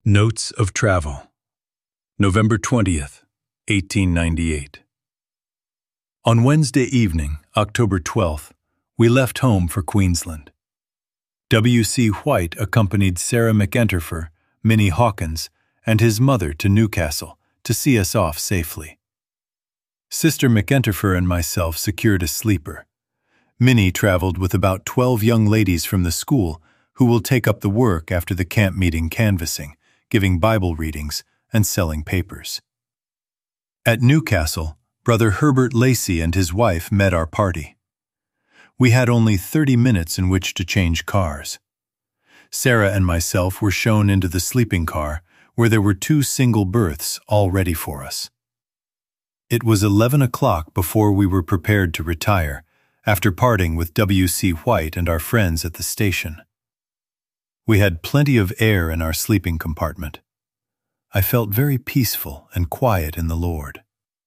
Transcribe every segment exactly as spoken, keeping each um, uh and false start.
Notes of Travel, November twentieth, eighteen ninety-eight. On Wednesday evening, October twelfth, we left home for Queensland. W C White accompanied Sarah McEnterfer, Minnie Hawkins, and his mother to Newcastle to see us off safely. Sister McEnterfer and myself secured a sleeper. Minnie traveled with about twelve young ladies from the school who will take up the work after the camp meeting canvassing, giving Bible readings, and selling papers. At Newcastle, Brother Herbert Lacey and his wife met our party. We had only thirty minutes in which to change cars. Sarah and myself were shown into the sleeping car, where there were two single berths all ready for us. It was eleven o'clock before we were prepared to retire, after parting with W C White and our friends at the station. We had plenty of air in our sleeping compartment. I felt very peaceful and quiet in the Lord.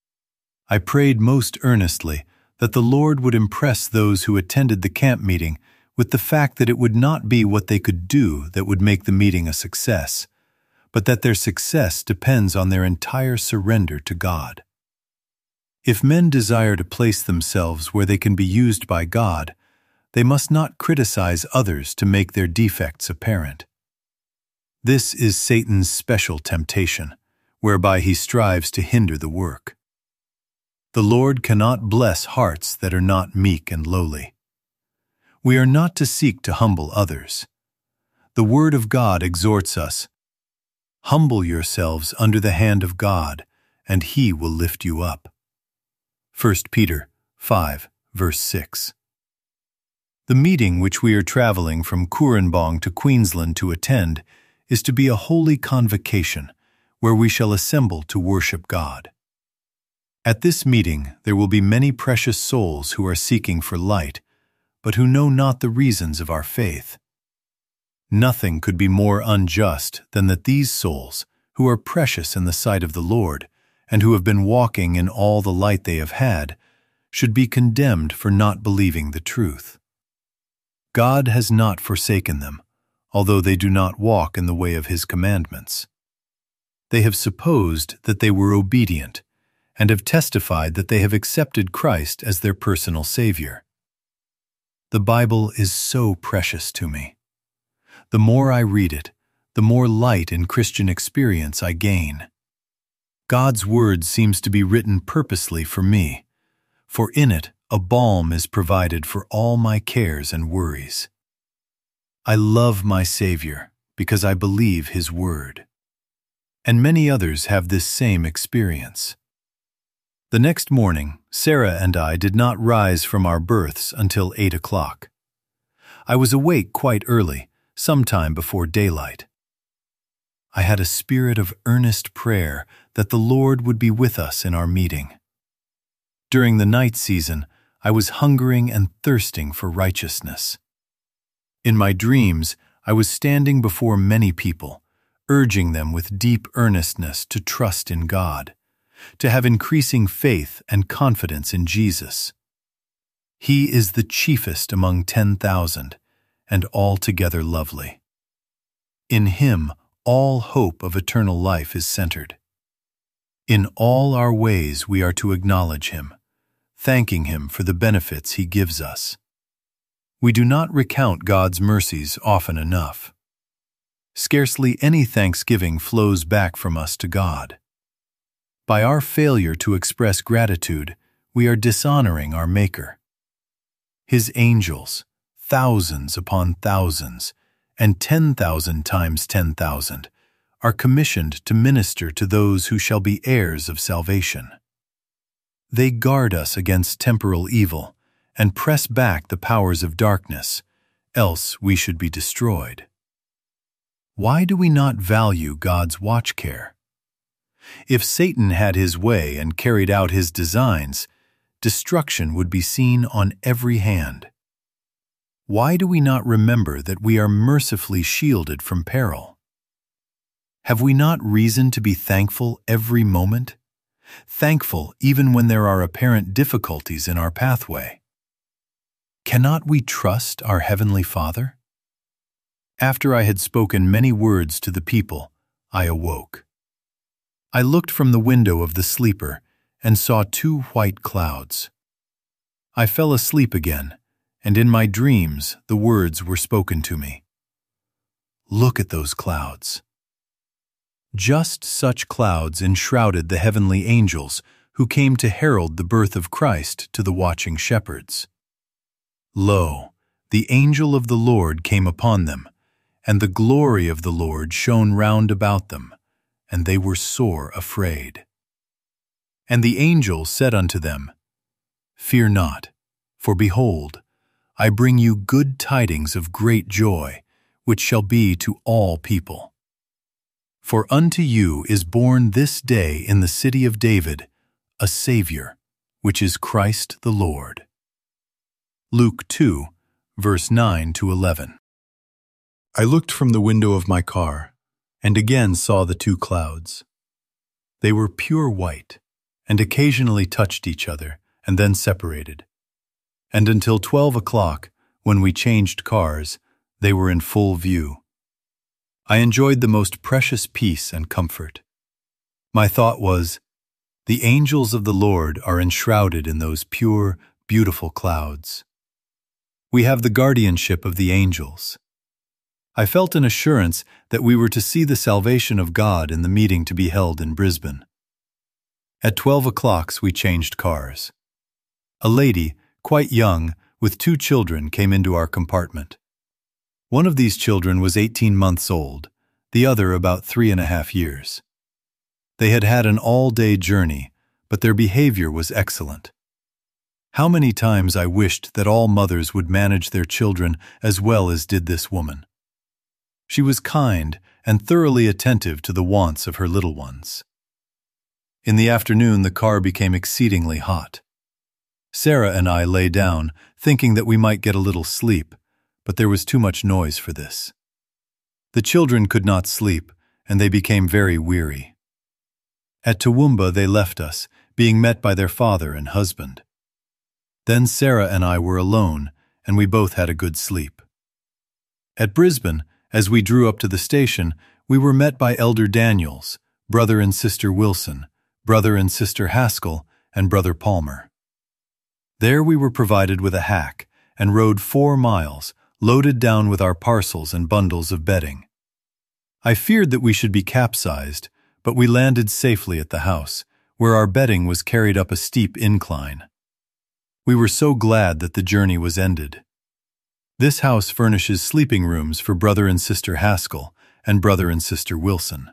I prayed most earnestly that the Lord would impress those who attended the camp meeting with the fact that it would not be what they could do that would make the meeting a success, but that their success depends on their entire surrender to God. If men desire to place themselves where they can be used by God, they must not criticize others to make their defects apparent. This is Satan's special temptation, whereby he strives to hinder the work. The Lord cannot bless hearts that are not meek and lowly. We are not to seek to humble others. The Word of God exhorts us, "Humble yourselves under the hand of God, and He will lift you up." First Peter five, verse six. The meeting which we are traveling from Cooranbong to Queensland to attend is to be a holy convocation where we shall assemble to worship God. At this meeting there will be many precious souls who are seeking for light, but who know not the reasons of our faith. Nothing could be more unjust than that these souls, who are precious in the sight of the Lord, and who have been walking in all the light they have had, should be condemned for not believing the truth. God has not forsaken them, although they do not walk in the way of His commandments. They have supposed that they were obedient, and have testified that they have accepted Christ as their personal Savior. The Bible is so precious to me. The more I read it, the more light in Christian experience I gain. God's Word seems to be written purposely for me, for in it a balm is provided for all my cares and worries. I love my Savior because I believe His Word. And many others have this same experience. The next morning, Sarah and I did not rise from our berths until eight o'clock. I was awake quite early, some time before daylight. I had a spirit of earnest prayer that the Lord would be with us in our meeting. During the night season, I was hungering and thirsting for righteousness. In my dreams, I was standing before many people, urging them with deep earnestness to trust in God, to have increasing faith and confidence in Jesus. He is the chiefest among ten thousand, and altogether lovely. In Him, all hope of eternal life is centered. In all our ways we are to acknowledge Him, thanking Him for the benefits He gives us. We do not recount God's mercies often enough. Scarcely any thanksgiving flows back from us to God. By our failure to express gratitude, we are dishonoring our Maker. His angels, thousands upon thousands, and ten thousand times ten thousand, are commissioned to minister to those who shall be heirs of salvation. They guard us against temporal evil and press back the powers of darkness, else we should be destroyed. Why do we not value God's watch care? If Satan had his way and carried out his designs, destruction would be seen on every hand. Why do we not remember that we are mercifully shielded from peril? Have we not reason to be thankful every moment? Thankful even when there are apparent difficulties in our pathway? Cannot we trust our Heavenly Father? After I had spoken many words to the people, I awoke. I looked from the window of the sleeper and saw two white clouds. I fell asleep again, and in my dreams the words were spoken to me. Look at those clouds. Just such clouds enshrouded the heavenly angels who came to herald the birth of Christ to the watching shepherds. Lo, the angel of the Lord came upon them, and the glory of the Lord shone round about them, and they were sore afraid. And the angel said unto them, Fear not, for behold, I bring you good tidings of great joy, which shall be to all people. For unto you is born this day in the city of David a Savior, which is Christ the Lord. Luke two, verse nine to eleven. I looked from the window of my car, and again saw the two clouds. They were pure white, and occasionally touched each other, and then separated. And until twelve o'clock, when we changed cars, they were in full view. I enjoyed the most precious peace and comfort. My thought was, the angels of the Lord are enshrouded in those pure, beautiful clouds. We have the guardianship of the angels. I felt an assurance that we were to see the salvation of God in the meeting to be held in Brisbane. At twelve o'clock we changed cars. A lady, quite young, with two children came into our compartment. One of these children was eighteen months old, the other about three and a half years. They had had an all-day journey, but their behavior was excellent. How many times I wished that all mothers would manage their children as well as did this woman. She was kind and thoroughly attentive to the wants of her little ones. In the afternoon, the car became exceedingly hot. Sarah and I lay down, thinking that we might get a little sleep, but there was too much noise for this. The children could not sleep, and they became very weary. At Toowoomba they left us, being met by their father and husband. Then Sarah and I were alone, and we both had a good sleep. At Brisbane, as we drew up to the station, we were met by Elder Daniels, brother and sister Wilson, brother and sister Haskell, and brother Palmer. There we were provided with a hack, and rode four miles, loaded down with our parcels and bundles of bedding. I feared that we should be capsized, but we landed safely at the house, where our bedding was carried up a steep incline. We were so glad that the journey was ended. This house furnishes sleeping rooms for brother and sister Haskell and brother and sister Wilson.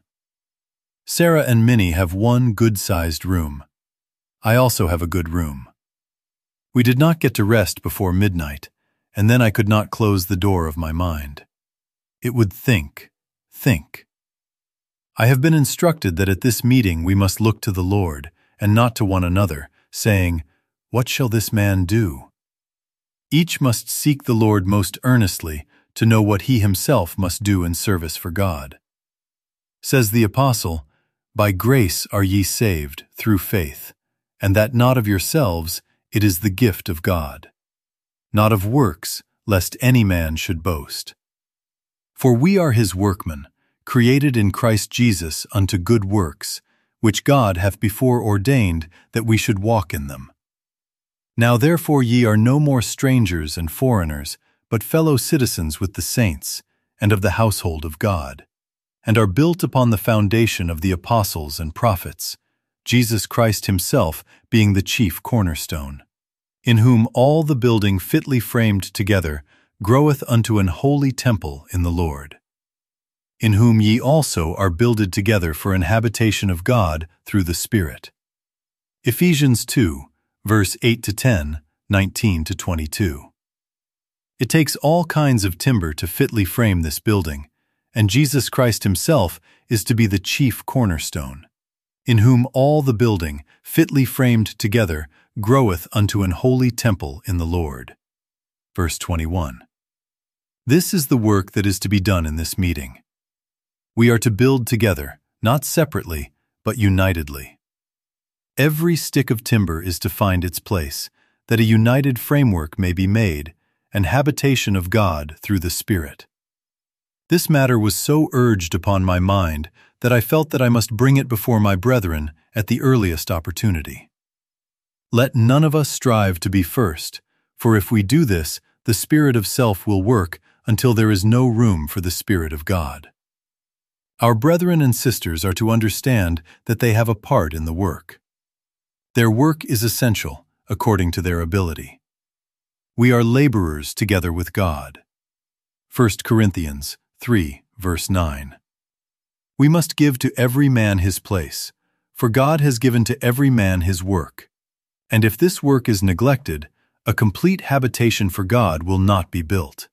Sarah and Minnie have one good-sized room. I also have a good room. We did not get to rest before midnight, and then I could not close the door of my mind. It would think, think. I have been instructed that at this meeting we must look to the Lord, and not to one another, saying, What shall this man do? Each must seek the Lord most earnestly to know what he himself must do in service for God. Says the Apostle, By grace are ye saved, through faith, and that not of yourselves, it is the gift of God. Not of works, lest any man should boast. For we are his workmen, created in Christ Jesus unto good works, which God hath before ordained that we should walk in them. Now therefore ye are no more strangers and foreigners, but fellow citizens with the saints, and of the household of God, and are built upon the foundation of the apostles and prophets, Jesus Christ himself being the chief cornerstone, in whom all the building fitly framed together groweth unto an holy temple in the Lord, in whom ye also are builded together for an habitation of God through the Spirit. Ephesians two, verse eight to ten, nineteen to twenty-two. It takes all kinds of timber to fitly frame this building, and Jesus Christ himself is to be the chief cornerstone, in whom all the building, fitly framed together, groweth unto an holy temple in the Lord. Verse twenty-one. This is the work that is to be done in this meeting. We are to build together, not separately, but unitedly. Every stick of timber is to find its place, that a united framework may be made, an habitation of God through the Spirit. This matter was so urged upon my mind that I felt that I must bring it before my brethren at the earliest opportunity. Let none of us strive to be first, for if we do this, the spirit of self will work until there is no room for the Spirit of God. Our brethren and sisters are to understand that they have a part in the work. Their work is essential, according to their ability. We are laborers together with God. First Corinthians three, verse nine. We must give to every man his place, for God has given to every man his work. And if this work is neglected, a complete habitation for God will not be built.